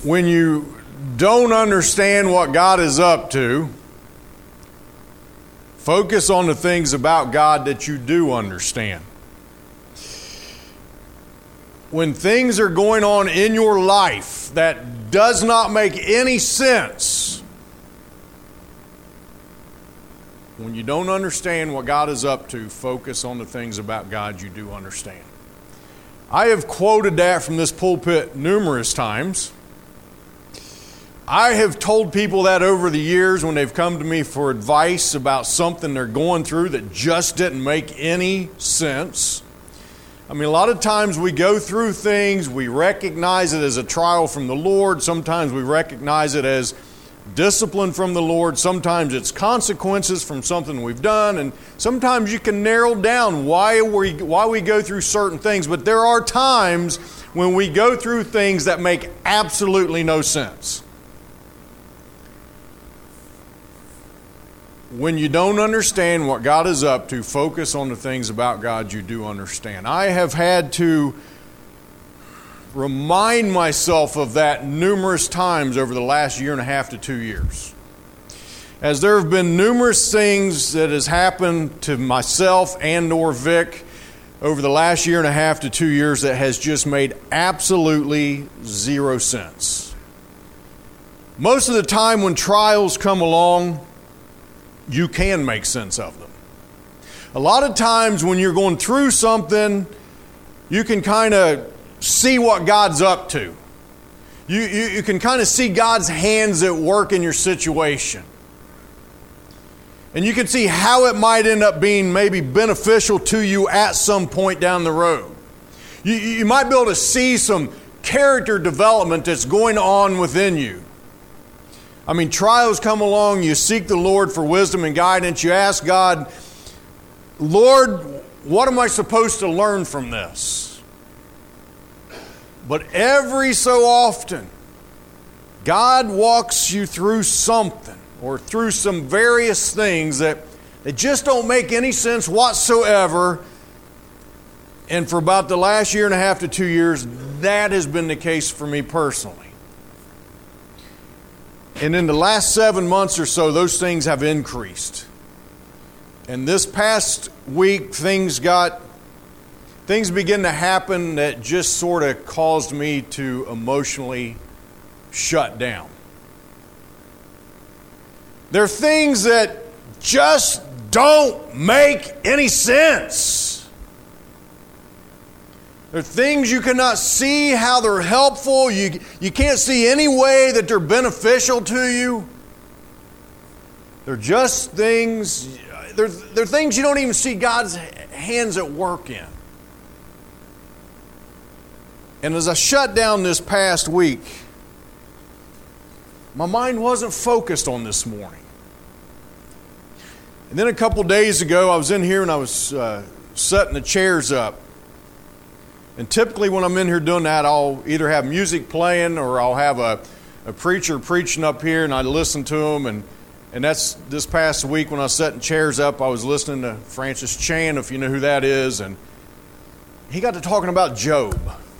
When you don't understand what God is up to, focus on the things about God that you do understand. When things are going on in your life that does not make any sense, when you don't understand what God is up to, focus on the things about God you do understand. I have quoted that from this pulpit numerous times. I have told people that over the years when they've come to me for advice about something they're going through that just didn't make any sense. I mean, a lot of times we go through things, we recognize it as a trial from the Lord. Sometimes we recognize it as discipline from the Lord. Sometimes it's consequences from something we've done. And sometimes you can narrow down why we go through certain things. But there are times when we go through things that make absolutely no sense. When you don't understand what God is up to, focus on the things about God you do understand. I have had to remind myself of that numerous times over the last 1.5 to 2 years. As there have been numerous things that has happened to myself and or Vic over the last 1.5 to 2 years that has just made absolutely zero sense. Most of the time when trials come along, you can make sense of them. A lot of times when you're going through something, you can kind of see what God's up to. You can kind of see God's hands at work in your situation. And you can see how it might end up being maybe beneficial to you at some point down the road. You might be able to see some character development that's going on within you. I mean, trials come along, you seek the Lord for wisdom and guidance. You ask God, Lord, what am I supposed to learn from this? But every so often, God walks you through something or through some various things that just don't make any sense whatsoever. And for about the last 1.5 to 2 years, that has been the case for me personally. And in the last 7 months or so, those things have increased. And this past week, things began to happen that just sort of caused me to emotionally shut down. There are things that just don't make any sense. There are things you cannot see how they're helpful. You can't see any way that they're beneficial to you. They're just things, they're things you don't even see God's hands at work in. And as I shut down this past week, my mind wasn't focused on this morning. And then a couple days ago, I was in here and I was setting the chairs up. And typically when I'm in here doing that, I'll either have music playing or I'll have a preacher preaching up here and I listen to him. And that's this past week when I was setting chairs up, I was listening to Francis Chan, if you know who that is. And he got to talking about Job.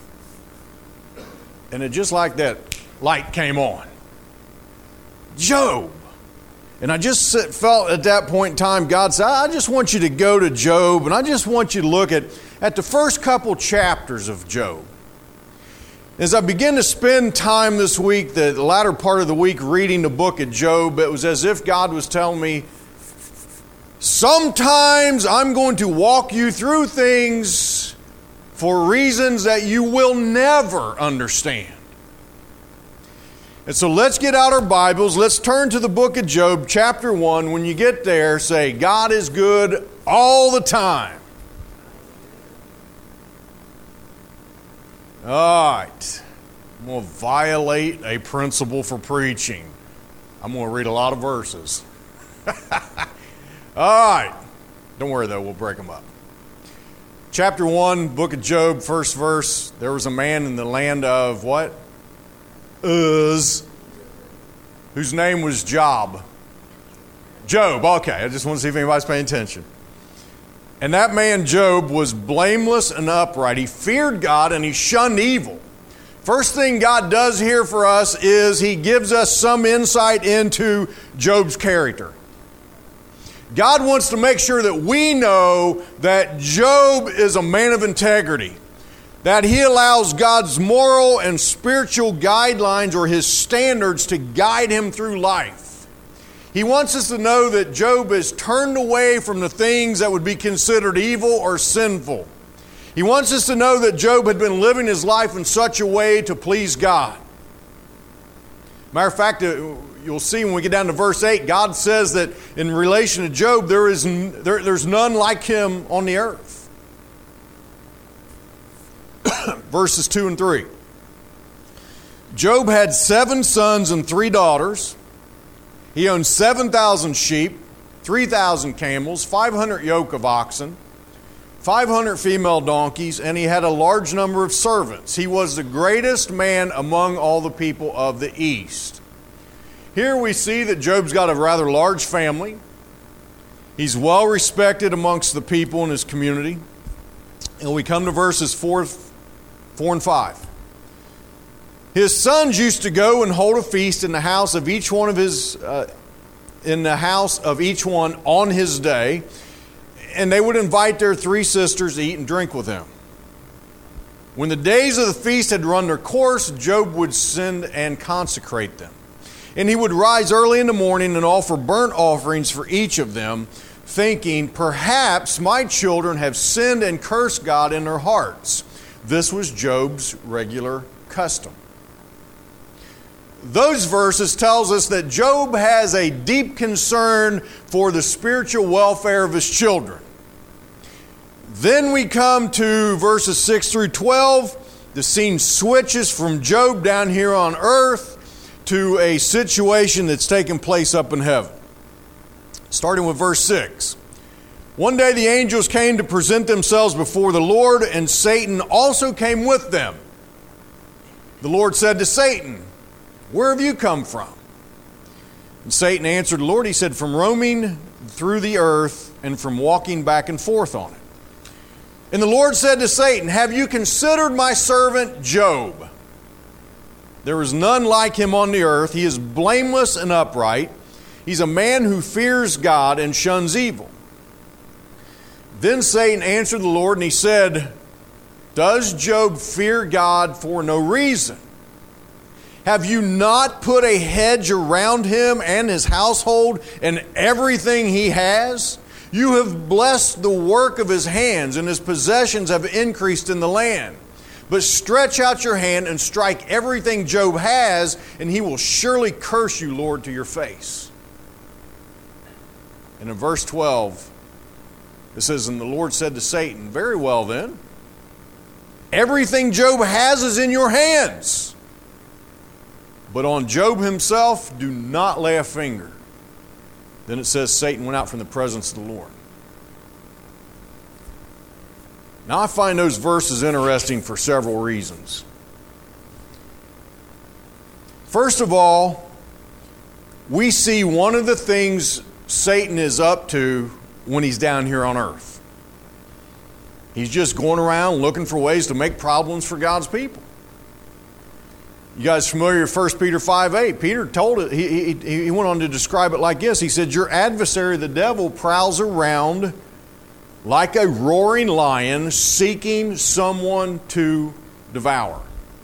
And it just like that light came on. Job. And I just felt at that point in time, God said, I just want you to go to Job and I just want you to look at the first couple chapters of Job. As I began to spend time this week, the latter part of the week, reading the book of Job, it was as if God was telling me, sometimes I'm going to walk you through things for reasons that you will never understand. And so let's get out our Bibles. Let's turn to the book of Job, chapter 1. When you get there, say, God is good all the time. All right. I'm going to violate a principle for preaching. I'm going to read a lot of verses. All right. Don't worry, though. We'll break them up. Chapter 1, book of Job, first verse. There was a man in the land of what? Uz, whose name was Job. Job, okay. I just want to see if anybody's paying attention. And that man, Job, was blameless and upright. He feared God and he shunned evil. First thing God does here for us is He gives us some insight into Job's character. God wants to make sure that we know that Job is a man of integrity, that he allows God's moral and spiritual guidelines or His standards to guide him through life. He wants us to know that Job has turned away from the things that would be considered evil or sinful. He wants us to know that Job had been living his life in such a way to please God. Matter of fact, you'll see when we get down to verse 8, God says that in relation to Job, there's none like him on the earth. Verses 2 and 3. Job had 7 sons and 3 daughters. He owned 7,000 sheep, 3,000 camels, 500 yoke of oxen, 500 female donkeys, and he had a large number of servants. He was the greatest man among all the people of the East. Here we see that Job's got a rather large family. He's well respected amongst the people in his community. And we come to verses 4 and 5. His sons used to go and hold a feast in the house of each one of his, on his day. And they would invite their 3 sisters to eat and drink with him. When the days of the feast had run their course, Job would send and consecrate them. And he would rise early in the morning and offer burnt offerings for each of them, thinking, perhaps my children have sinned and cursed God in their hearts. This was Job's regular custom. Those verses tells us that Job has a deep concern for the spiritual welfare of his children. Then we come to verses 6 through 12. The scene switches from Job down here on earth to a situation that's taking place up in heaven. Starting with verse 6. One day the angels came to present themselves before the Lord, and Satan also came with them. The Lord said to Satan, "Where have you come from?" And Satan answered the Lord, he said, "From roaming through the earth and from walking back and forth on it." And the Lord said to Satan, "Have you considered my servant Job? There is none like him on the earth. He is blameless and upright. He's a man who fears God and shuns evil." Then Satan answered the Lord and he said, "Does Job fear God for no reason? Have you not put a hedge around him and his household and everything he has? You have blessed the work of his hands, and his possessions have increased in the land. But stretch out your hand and strike everything Job has, and he will surely curse you, Lord, to your face." And in verse 12, it says, "And the Lord said to Satan, very well then, everything Job has is in your hands. But on Job himself, do not lay a finger." Then it says Satan went out from the presence of the Lord. Now I find those verses interesting for several reasons. First of all, we see one of the things Satan is up to when he's down here on earth. He's just going around looking for ways to make problems for God's people. You guys familiar with 1 Peter 5:8? Peter told it, he went on to describe it like this. He said, "Your adversary, the devil, prowls around like a roaring lion, seeking someone to devour."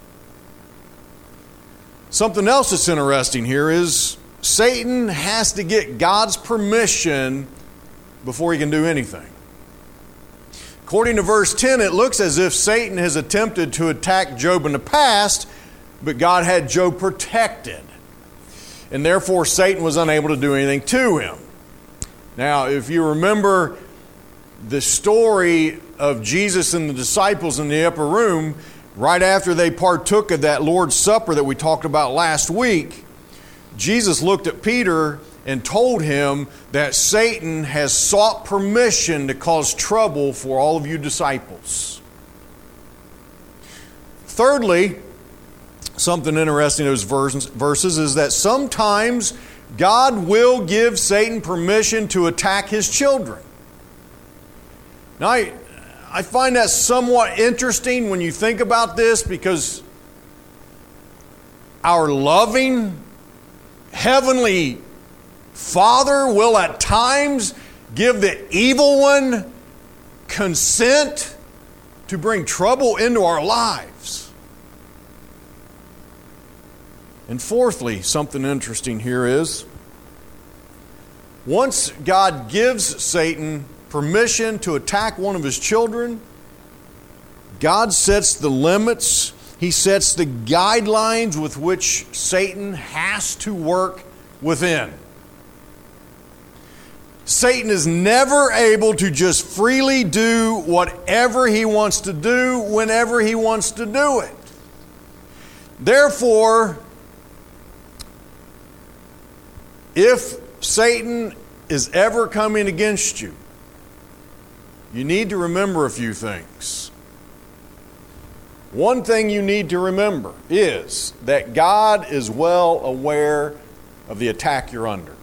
Something else that's interesting here is Satan has to get God's permission before he can do anything. According to verse 10, it looks as if Satan has attempted to attack Job in the past, but God had Job protected. And therefore, Satan was unable to do anything to him. Now, if you remember the story of Jesus and the disciples in the upper room, right after they partook of that Lord's Supper that we talked about last week, Jesus looked at Peter and told him that Satan has sought permission to cause trouble for all of you disciples. Thirdly, something interesting in those verses is that sometimes God will give Satan permission to attack his children. Now, I find that somewhat interesting when you think about this, because our loving Heavenly Father will at times give the evil one consent to bring trouble into our lives. And fourthly, something interesting here is, once God gives Satan permission to attack one of His children, God sets the limits. He sets the guidelines with which Satan has to work within. Satan is never able to just freely do whatever he wants to do whenever he wants to do it. Therefore, if Satan is ever coming against you, you need to remember a few things. One thing you need to remember is that God is well aware of the attack you're under.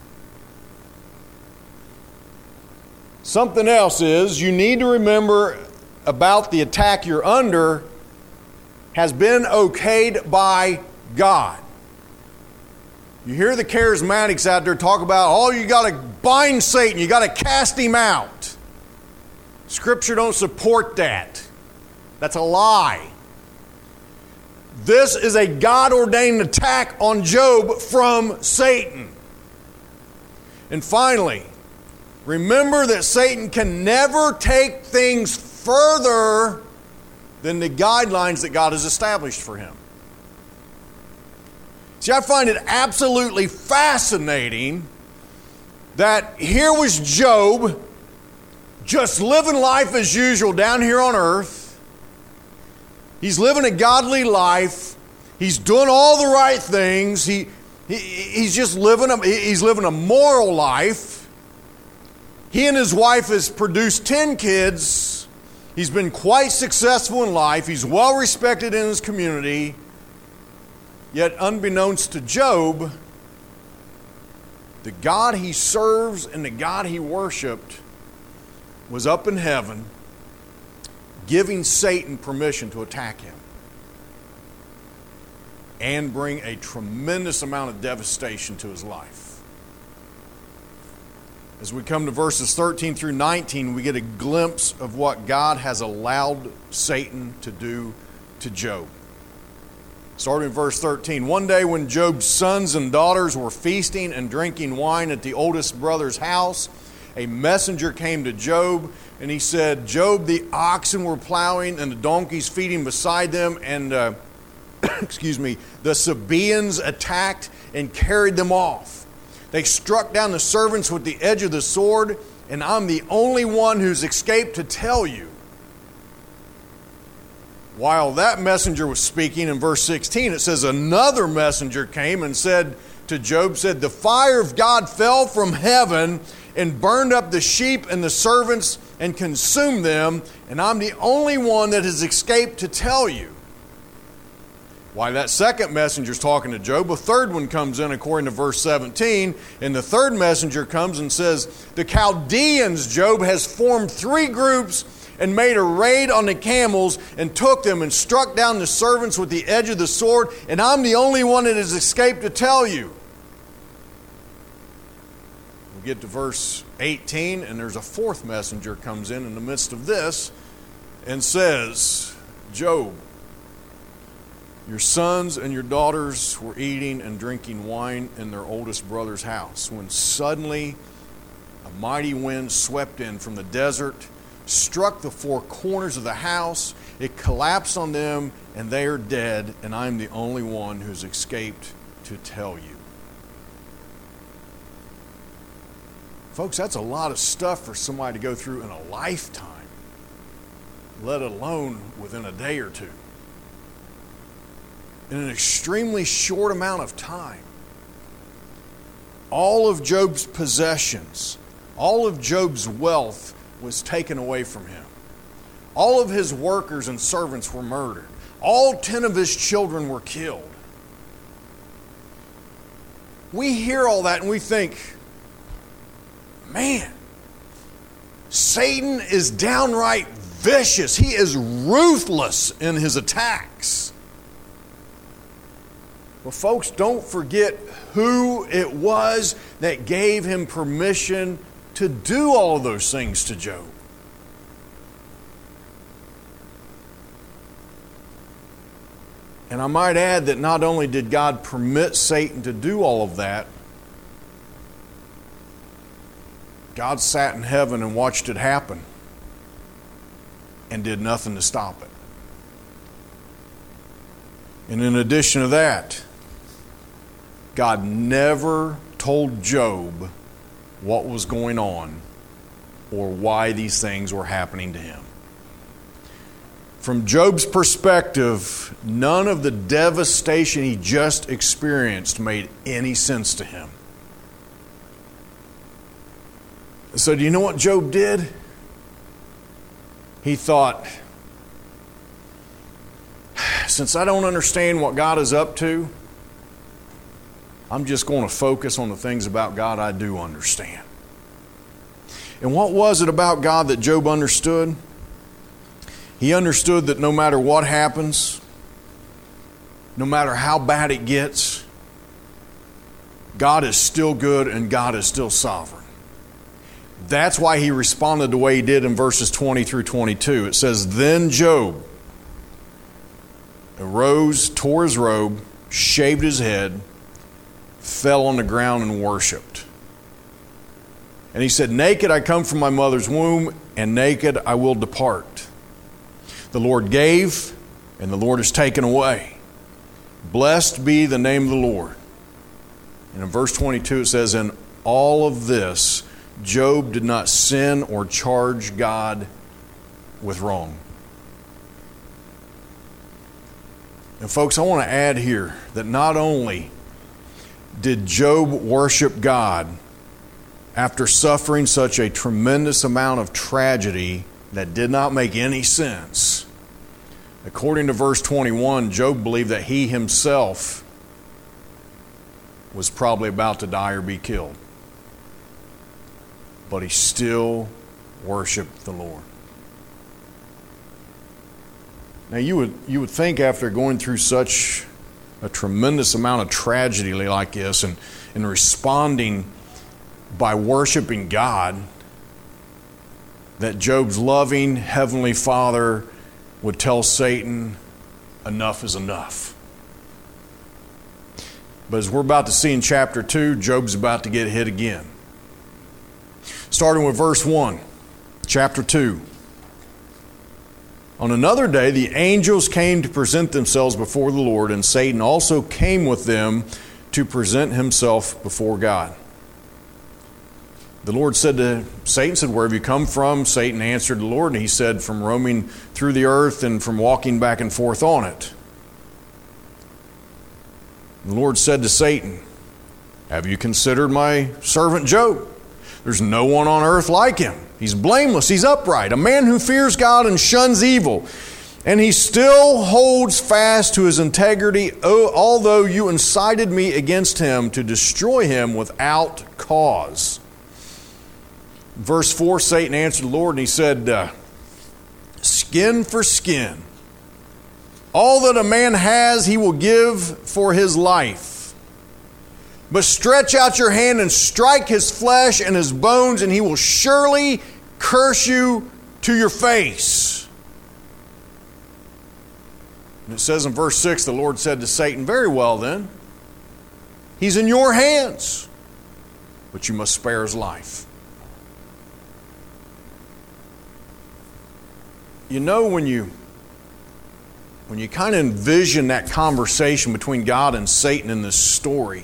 Something else is, you need to remember about the attack you're under has been okayed by God. You hear the charismatics out there talk about, oh, you got to bind Satan, you got to cast him out. Scripture don't support that. That's a lie. This is a God-ordained attack on Job from Satan. And finally, remember that Satan can never take things further than the guidelines that God has established for him. See, I find it absolutely fascinating that here was Job just living life as usual down here on earth. He's living a godly life. He's doing all the right things. He's just living a moral life. He and his wife has produced 10 kids. He's been quite successful in life. He's well respected in his community. Yet, unbeknownst to Job, the God he serves and the God he worshiped was up in heaven, giving Satan permission to attack him and bring a tremendous amount of devastation to his life. As we come to verses 13 through 19, we get a glimpse of what God has allowed Satan to do to Job. Starting in verse 13. One day when Job's sons and daughters were feasting and drinking wine at the oldest brother's house, a messenger came to Job, and he said, Job, the oxen were plowing and the donkeys feeding beside them, and the Sabaeans attacked and carried them off. They struck down the servants with the edge of the sword, and I'm the only one who's escaped to tell you. While that messenger was speaking, in verse 16, it says, another messenger came and said to Job, the fire of God fell from heaven and burned up the sheep and the servants and consumed them, and I'm the only one that has escaped to tell you. While that second messenger is talking to Job, a third one comes in according to verse 17, and the third messenger comes and says, the Chaldeans, Job, has formed 3 groups and made a raid on the camels and took them and struck down the servants with the edge of the sword, and I'm the only one that has escaped to tell you. We get to verse 18, and there's a fourth messenger comes in the midst of this and says, Job, your sons and your daughters were eating and drinking wine in their oldest brother's house, when suddenly a mighty wind swept in from the desert, struck the 4 corners of the house, it collapsed on them, and they are dead, and I'm the only one who's escaped to tell you. Folks, that's a lot of stuff for somebody to go through in a lifetime, let alone within a day or two. In an extremely short amount of time. All of Job's possessions, all of Job's wealth was taken away from him. All of his workers and servants were murdered. All 10 of his children were killed. We hear all that and we think, man, Satan is downright vicious. He is ruthless in his attacks. But folks, don't forget who it was that gave him permission to do all of those things to Job. And I might add that not only did God permit Satan to do all of that, God sat in heaven and watched it happen and did nothing to stop it. And in addition to that, God never told Job what was going on or why these things were happening to him. From Job's perspective, none of the devastation he just experienced made any sense to him. So do you know what Job did? He thought, since I don't understand what God is up to, I'm just going to focus on the things about God I do understand. And what was it about God that Job understood? He understood that no matter what happens, no matter how bad it gets, God is still good and God is still sovereign. That's why he responded the way he did in verses 20 through 22. It says, Then Job arose, tore his robe, shaved his head, fell on the ground and worshipped. And he said, Naked I come from my mother's womb, and naked I will depart. The Lord gave, and the Lord has taken away. Blessed be the name of the Lord. And in verse 22 it says, In all of this, Job did not sin or charge God with wrong. And folks, I want to add here that not only did Job worship God after suffering such a tremendous amount of tragedy that did not make any sense. According to verse 21, Job believed that he himself was probably about to die or be killed. But he still worshiped the Lord. Now you would think after going through such a tremendous amount of tragedy like this and responding by worshiping God, that Job's loving Heavenly Father would tell Satan, enough is enough. But as we're about to see in chapter 2, Job's about to get hit again. Starting with verse 1, chapter 2. On another day, the angels came to present themselves before the Lord, and Satan also came with them to present himself before God. The Lord said to Satan, Where have you come from? Satan answered the Lord, and he said, From roaming through the earth and from walking back and forth on it. The Lord said to Satan, Have you considered my servant Job? There's no one on earth like him. He's blameless, he's upright, a man who fears God and shuns evil. And he still holds fast to his integrity, although you incited me against him to destroy him without cause. Verse 4, Satan answered the Lord and he said, Skin for skin. All that a man has he will give for his life. But stretch out your hand and strike his flesh and his bones, and he will surely curse you to your face. And it says in verse 6, the Lord said to Satan, Very well then, he's in your hands, but you must spare his life. You know, when you kind of envision that conversation between God and Satan in this story,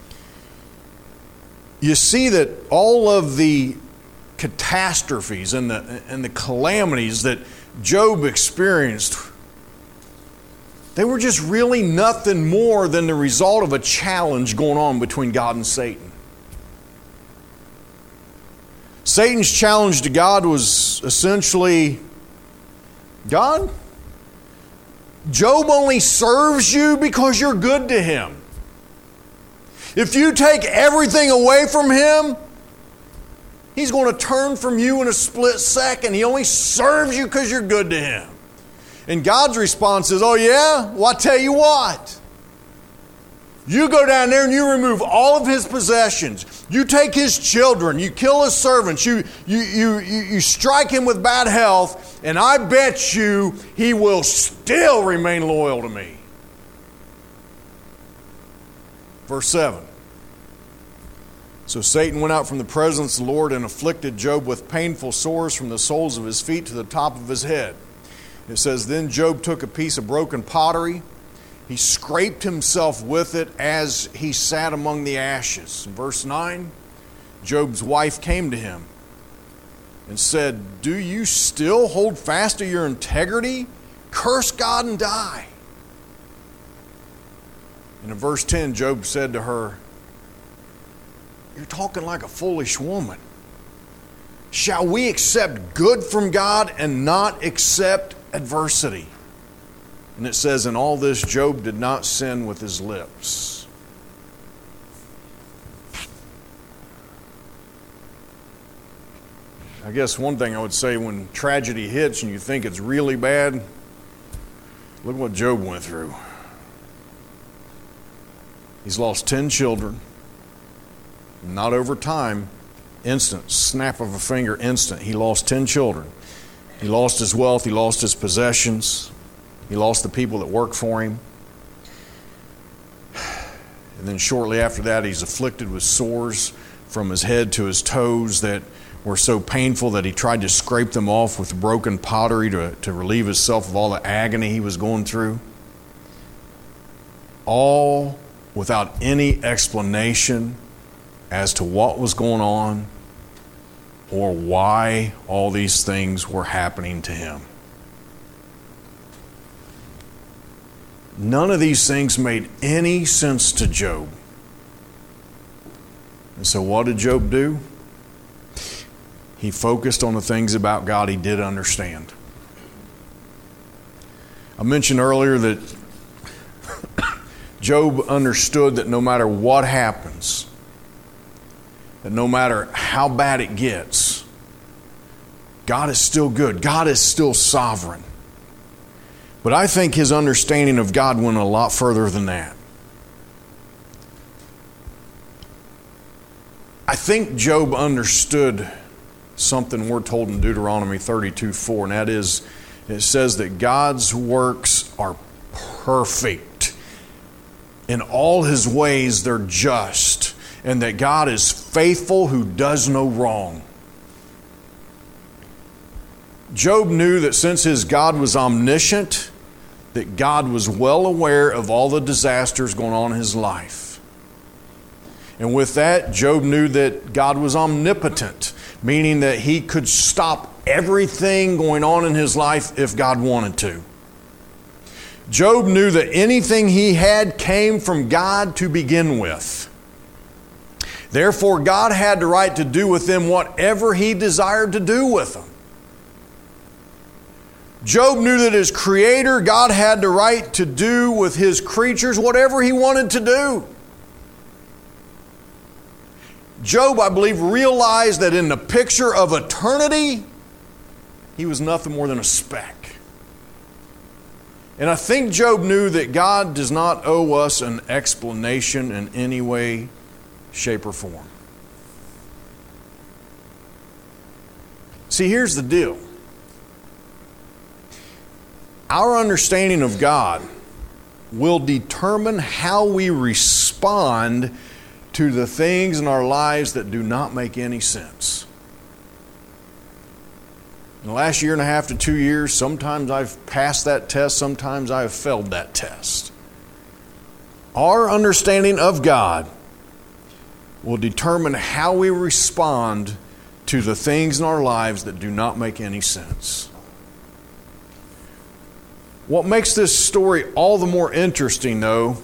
you see that all of the catastrophes and the calamities that Job experienced, they were just really nothing more than the result of a challenge going on between God and Satan. Satan's challenge to God was essentially, God, Job only serves you because you're good to him. If you take everything away from him, he's going to turn from you in a split second. He only serves you because you're good to him. And God's response is, Oh yeah? Well, I tell you what. You go down there and you remove all of his possessions. You take his children. You kill his servants. You strike him with bad health. And I bet you he will still remain loyal to me. Verse 7. So Satan went out from the presence of the Lord and afflicted Job with painful sores from the soles of his feet to the top of his head. It says, then Job took a piece of broken pottery. He scraped himself with it as he sat among the ashes. In verse 9, Job's wife came to him and said, do you still hold fast to your integrity? Curse God and die. And in verse 10, Job said to her, you're talking like a foolish woman. Shall we accept good from God and not accept adversity? And it says, in all this, Job did not sin with his lips. I guess one thing I would say, when tragedy hits and you think it's really bad, look what Job went through. He's lost 10 children. Not over time, instant, snap of a finger, instant. He lost 10 children. He lost his wealth. He lost his possessions. He lost the people that worked for him. And then shortly after that, he's afflicted with sores from his head to his toes that were so painful that he tried to scrape them off with broken pottery to relieve himself of all the agony he was going through. All without any explanation as to what was going on or why all these things were happening to him. None of these things made any sense to Job. And so what did Job do? He focused on the things about God he did understand. I mentioned earlier that Job understood that no matter what happens, that no matter how bad it gets, God is still good. God is still sovereign. But I think his understanding of God went a lot further than that. I think Job understood something we're told in Deuteronomy 32:4, and that is, it says that God's works are perfect. In all his ways, they're just, and that God is faithful who does no wrong. Job knew that since his God was omniscient, that God was well aware of all the disasters going on in his life. And with that, Job knew that God was omnipotent, meaning that he could stop everything going on in his life if God wanted to. Job knew that anything he had came from God to begin with. Therefore, God had the right to do with them whatever he desired to do with them. Job knew that as creator, God had the right to do with his creatures whatever he wanted to do. Job, I believe, realized that in the picture of eternity, he was nothing more than a speck. And I think Job knew that God does not owe us an explanation in any way, shape, or form. See, here's the deal. Our understanding of God will determine how we respond to the things in our lives that do not make any sense. In the last 1.5 to 2 years, sometimes I've passed that test, sometimes I've failed that test. Our understanding of God will determine how we respond to the things in our lives that do not make any sense. What makes this story all the more interesting, though,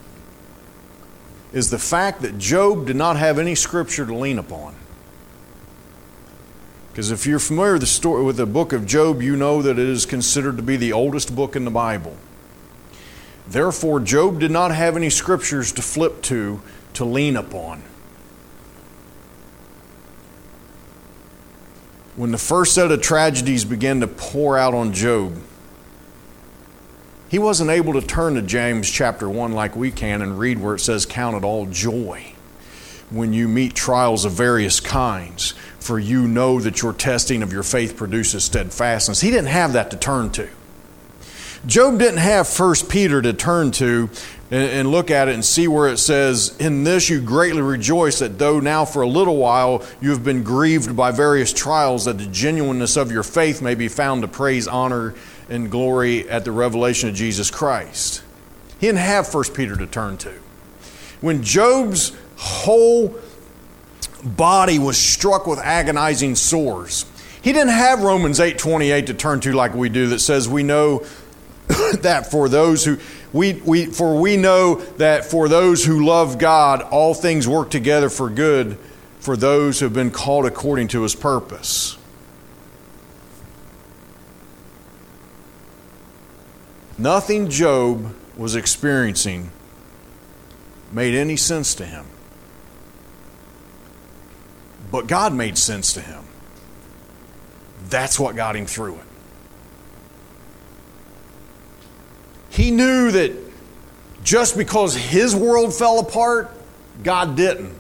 is the fact that Job did not have any scripture to lean upon. Because if you're familiar with the story, with the book of Job, you know that it is considered to be the oldest book in the Bible. Therefore, Job did not have any scriptures to flip to lean upon. When the first set of tragedies began to pour out on Job, He wasn't able to turn to James chapter 1 like we can and read where it says, "Count it all joy when you meet trials of various kinds, for you know that your testing of your faith produces steadfastness." He didn't have that to turn to. Job didn't have 1 Peter to turn to and look at it and see where it says, "In this you greatly rejoice, that though now for a little while you have been grieved by various trials, that the genuineness of your faith may be found to praise, honor, and glory at the revelation of Jesus Christ." He didn't have 1 Peter to turn to. When Job's whole body was struck with agonizing sores, he didn't have Romans 8:28 to turn to like we do, that says we know that for those who we know that for those who love God, all things work together for good for those who have been called according to His purpose. Nothing Job was experiencing made any sense to him. But God made sense to him. That's what got him through it. He knew that just because his world fell apart, God didn't.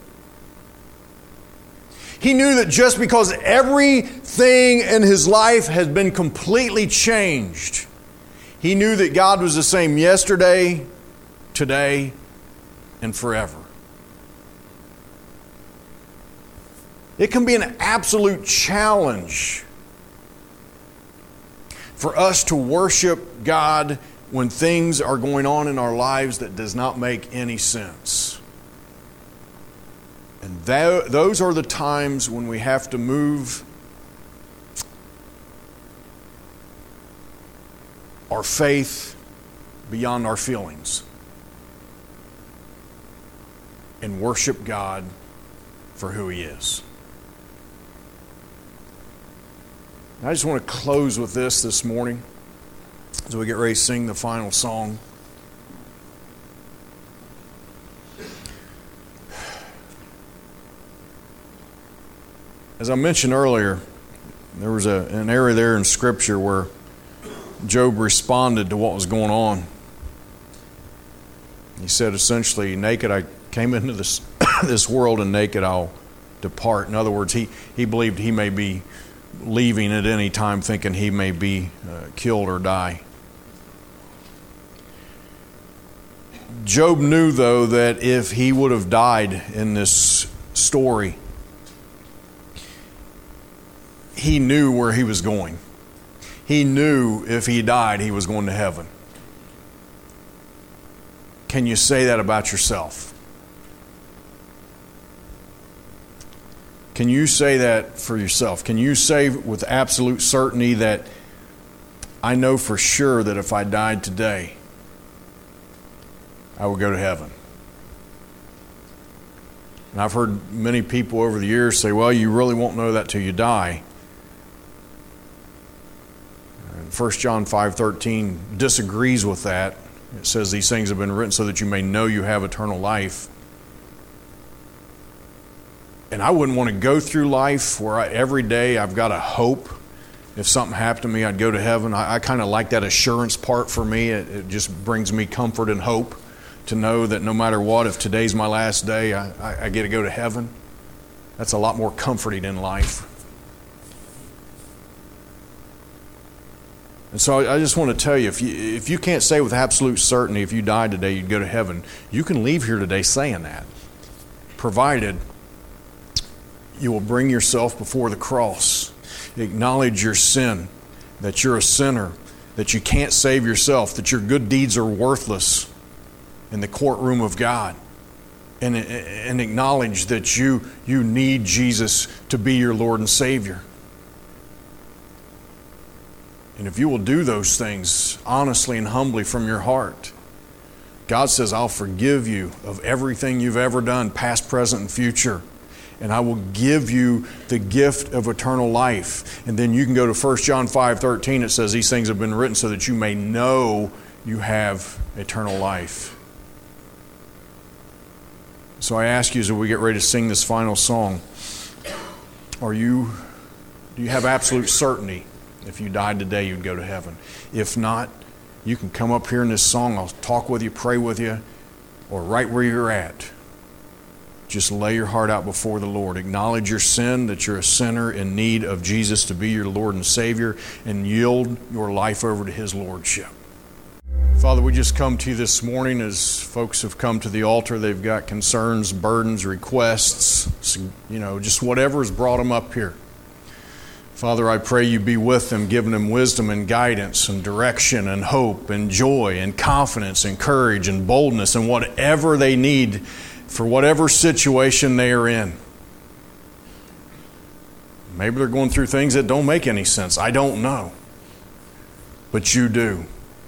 He knew that just because everything in his life had been completely changed, he knew that God was the same yesterday, today, and forever. It can be an absolute challenge for us to worship God when things are going on in our lives that does not make any sense. And those are the times when we have to move our faith beyond our feelings and worship God for who He is. I just want to close with this morning as we get ready to sing the final song. As I mentioned earlier, there was an area there in Scripture where Job responded to what was going on. He said essentially, "Naked I came into this world, and naked I'll depart." In other words, he believed he may be leaving at any time, thinking he may be killed or die. Job knew, though, that if he would have died in this story, he knew where he was going. He knew if he died, he was going to heaven. Can you say that about yourself? Can you say that for yourself? Can you say with absolute certainty that I know for sure that if I died today, I would go to heaven? And I've heard many people over the years say, well, you really won't know that till you die. 1 John 5:13 disagrees with that. It says these things have been written so that you may know you have eternal life. And I wouldn't want to go through life where every day I've got a hope. If something happened to me, I'd go to heaven. I kind of like that assurance part for me. It just brings me comfort and hope to know that no matter what, if today's my last day, I get to go to heaven. That's a lot more comforting in life. And so I just want to tell you, if you can't say with absolute certainty if you died today you'd go to heaven, you can leave here today saying that, provided you will bring yourself before the cross, acknowledge your sin, that you're a sinner, that you can't save yourself, that your good deeds are worthless in the courtroom of God, and acknowledge that you need Jesus to be your Lord and Savior. And if you will do those things honestly and humbly from your heart, God says, I'll forgive you of everything you've ever done, past, present, and future. And I will give you the gift of eternal life. And then you can go to 1 John 5:13. It says these things have been written so that you may know you have eternal life. So I ask you as we get ready to sing this final song, do you have absolute certainty if you died today you'd go to heaven? If not, you can come up here in this song. I'll talk with you, pray with you, or right where you're at. Just lay your heart out before the Lord. Acknowledge your sin, that you're a sinner in need of Jesus to be your Lord and Savior, and yield your life over to His Lordship. Father, we just come to you this morning as folks have come to the altar. They've got concerns, burdens, requests, just whatever has brought them up here. Father, I pray you be with them, giving them wisdom and guidance and direction and hope and joy and confidence and courage and boldness and whatever they need for whatever situation they are in. Maybe they're going through things that don't make any sense. I don't know. But you do.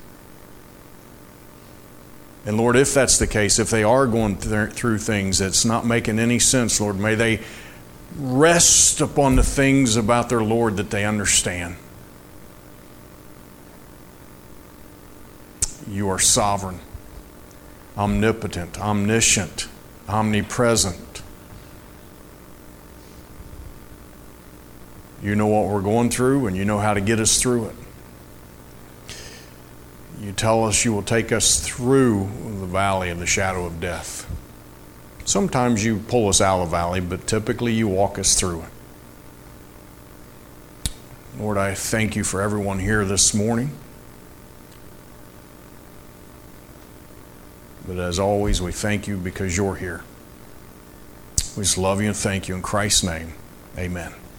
And Lord, if that's the case, if they are going through things that's not making any sense, Lord, may they rest upon the things about their Lord that they understand. You are sovereign, omnipotent, omniscient, omnipresent. You know what we're going through, and you know how to get us through it. You tell us you will take us through the valley of the shadow of death. Sometimes you pull us out of the valley, but typically you walk us through it. Lord, I thank you for everyone here this morning. But as always, we thank you because you're here. We just love you and thank you in Christ's name. Amen.